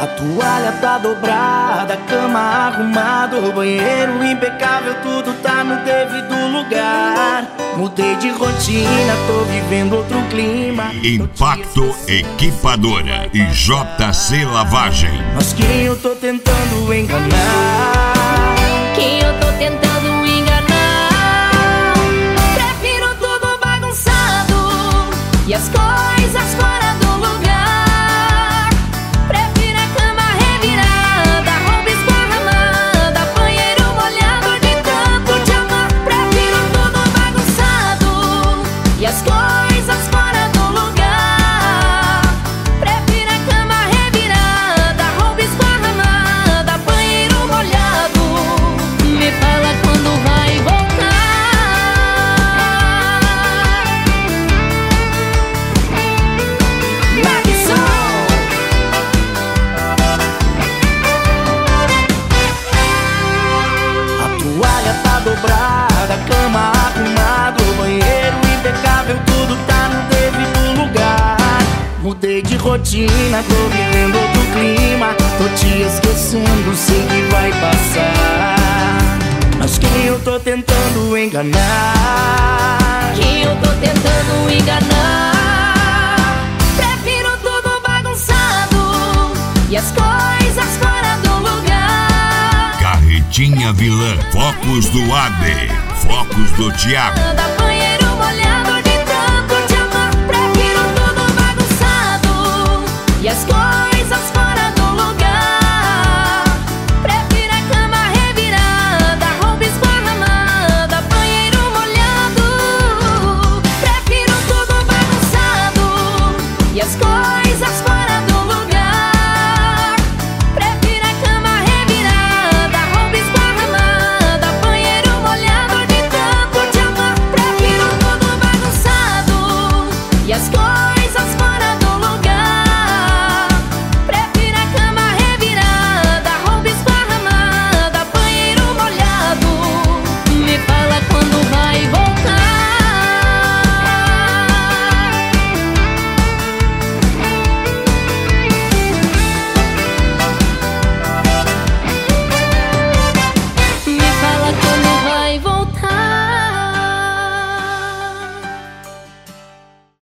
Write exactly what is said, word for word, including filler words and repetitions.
toalha tá dobrada, a cama arrumada, o banheiro impecável, tudo tá no devido lugar. Mudei de rotina, tô vivendo outro clima. Impacto Equipadora e J C Lavagem. Mas quem eu tô tentando enganar? Quem eu tô tentando enganar? Prefiro tudo bagunçado e as coisas fora do lugar. Prefiro a cama revirada, roupa esparramada, banheiro molhado de tanto te amar. Prefiro tudo bagunçado e as coisas fora do lugar. Prefiro a cama revirada, roupa esparramada, banheiro molhado. Me fala quando vai voltar. A toalha tá dobrada, a cama arrumada, o banheiro impecável, tudo tá no devido lugar. Mudei de rotina, tô vivendo outro clima. Tô te esquecendo, sei que vai passar. Mas quem eu tô tentando enganar? Quem eu tô tentando enganar? Prefiro tudo bagunçado e as coisas fora do lugar. Carretinha Vilã, Focos do Ade, Focos do Thiago. Da banheiro